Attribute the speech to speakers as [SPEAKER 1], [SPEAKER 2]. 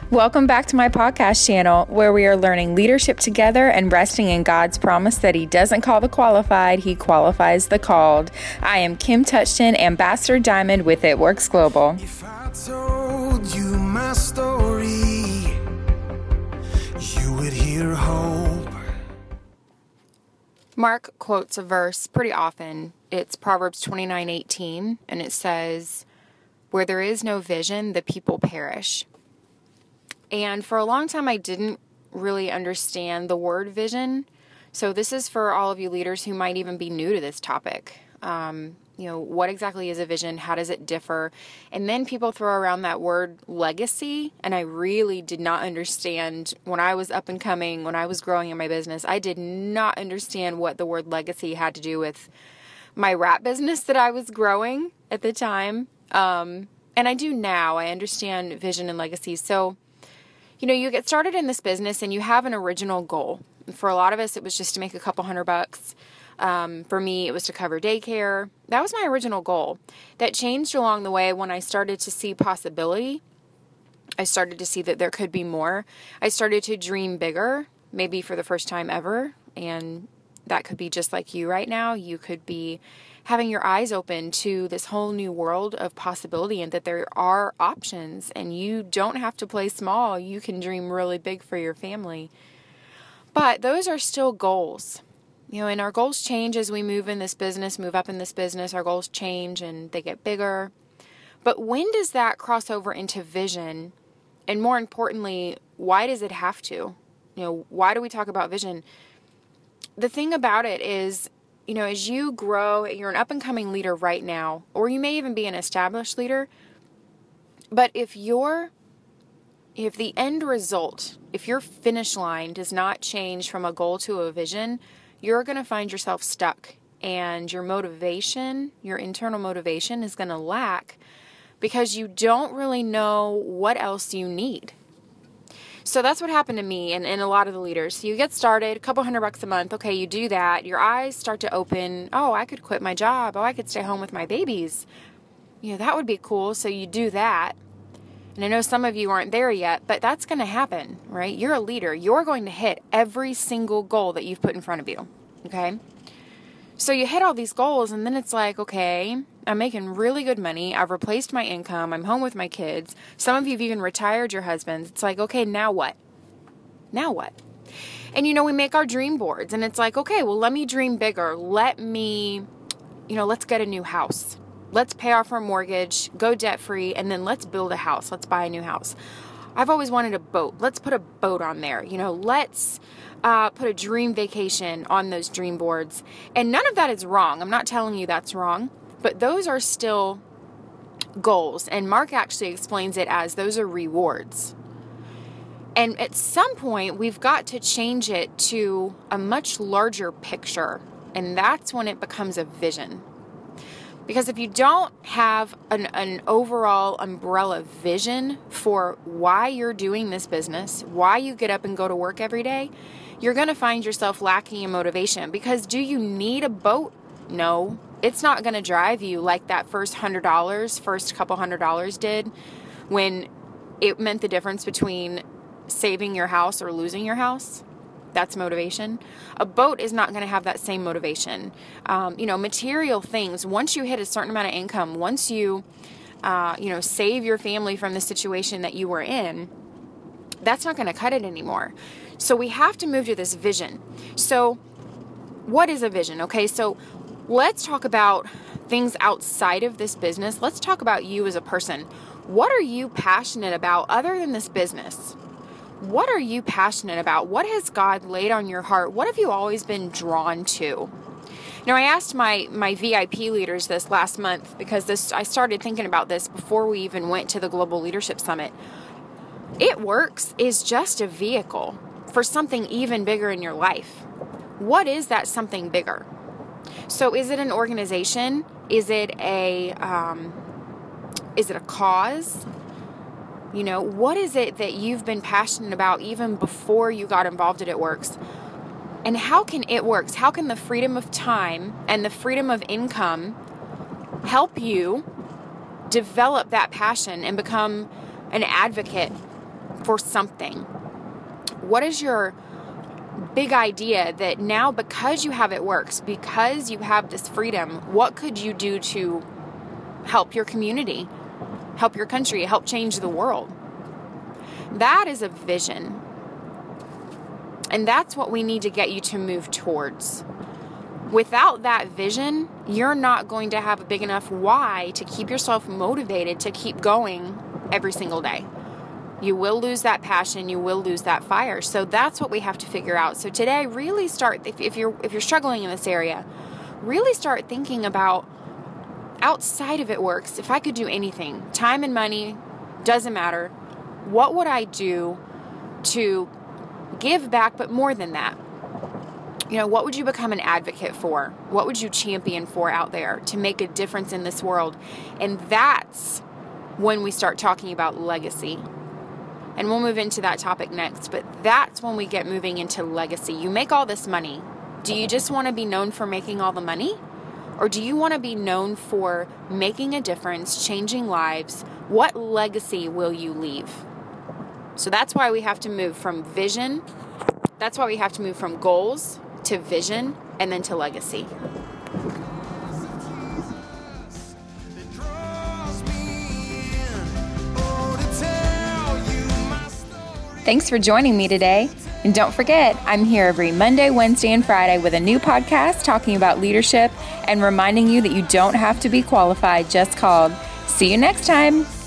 [SPEAKER 1] Welcome back to my podcast channel, where we are learning leadership together and resting in God's promise that He doesn't call the qualified, He qualifies the called. I am Kim Touchton, Ambassador Diamond with It Works Global.
[SPEAKER 2] If I told you my story, you would hear hope.
[SPEAKER 1] Mark quotes a verse pretty often. It's Proverbs 29:18, and it says, "Where there is no vision, the people perish." And for a long time, I didn't really understand the word vision. So this is for all of you leaders who might even be new to this topic. What exactly is a vision? How does it differ? And then people throw around that word legacy. And I really did not understand when I was up and coming, when I was growing in my business, I did not understand what the word legacy had to do with my wrap business that I was growing at the time. And I do now. I understand vision and legacy. So you get started in this business and you have an original goal. For a lot of us, it was just to make a couple $100. For me, it was to cover daycare. That was my original goal. That changed along the way when I started to see possibility. I started to see that there could be more. I started to dream bigger, maybe for the first time ever. And that could be just like you right now. You could be having your eyes open to this whole new world of possibility and that there are options and you don't have to play small. You can dream really big for your family. But those are still goals. And our goals change as we move in this business, move up in this business. Our goals change and they get bigger. But when does that cross over into vision? And more importantly, why does it have to? Why do we talk about vision? The thing about it is, as you grow, you're an up-and-coming leader right now, or you may even be an established leader, but if the end result, if your finish line does not change from a goal to a vision, you're going to find yourself stuck, and your motivation, your internal motivation is going to lack because you don't really know what else you need. So that's what happened to me and a lot of the leaders. So you get started, a couple $100 a month. Okay, you do that. Your eyes start to open. Oh, I could quit my job. Oh, I could stay home with my babies. That would be cool. So you do that. And I know some of you aren't there yet, but that's going to happen, right? You're a leader. You're going to hit every single goal that you've put in front of you, okay? So you hit all these goals, and then it's like, okay, I'm making really good money. I've replaced my income. I'm home with my kids. Some of you have even retired your husbands. It's like, okay, now what? Now what? And, we make our dream boards, and it's like, okay, well, let me dream bigger. Let's get a new house. Let's pay off our mortgage, go debt-free, and then let's build a house. Let's buy a new house. I've always wanted a boat. Let's put a boat on there. Let's put a dream vacation on those dream boards. And none of that is wrong. I'm not telling you that's wrong, but those are still goals. And Mark actually explains it as those are rewards. And at some point, we've got to change it to a much larger picture. And that's when it becomes a vision. Because if you don't have an overall umbrella vision for why you're doing this business, why you get up and go to work every day, you're going to find yourself lacking in motivation. Because do you need a boat? No. It's not going to drive you like that first couple $100 did when it meant the difference between saving your house or losing your house. That's motivation. A boat is not going to have that same motivation. Material things, once you hit a certain amount of income, once you, save your family from the situation that you were in, that's not going to cut it anymore. So we have to move to this vision. So what is a vision? Okay, so let's talk about things outside of this business. Let's talk about you as a person. What are you passionate about other than this business? What are you passionate about? What has God laid on your heart? What have you always been drawn to? Now, I asked my VIP leaders this last month because I started thinking about this before we even went to the Global Leadership Summit. It Works is just a vehicle for something even bigger in your life. What is that something bigger? So is it an organization? Is it a cause? What is it that you've been passionate about even before you got involved at It Works? And how can It Works? How can the freedom of time and the freedom of income help you develop that passion and become an advocate for something? What is your big idea that now, because you have It Works, because you have this freedom, what could you do to help your community, help your country, help change the world? That is a vision. And that's what we need to get you to move towards. Without that vision, you're not going to have a big enough why to keep yourself motivated to keep going every single day. You will lose that passion, you will lose that fire. So that's what we have to figure out. So today, really start, if you're struggling in this area, really start thinking about, outside of It Works, if I could do anything, time and money, doesn't matter, what would I do to give back, but more than that? What would you become an advocate for? What would you champion for out there to make a difference in this world? And that's when we start talking about legacy. And we'll move into that topic next, but that's when we get moving into legacy. You make all this money. Do you just want to be known for making all the money? Or do you want to be known for making a difference, changing lives? What legacy will you leave? So that's why we have to move from vision. That's why we have to move from goals to vision and then to legacy. Thanks for joining me today. And don't forget, I'm here every Monday, Wednesday, and Friday with a new podcast talking about leadership and reminding you that you don't have to be qualified, just called. See you next time.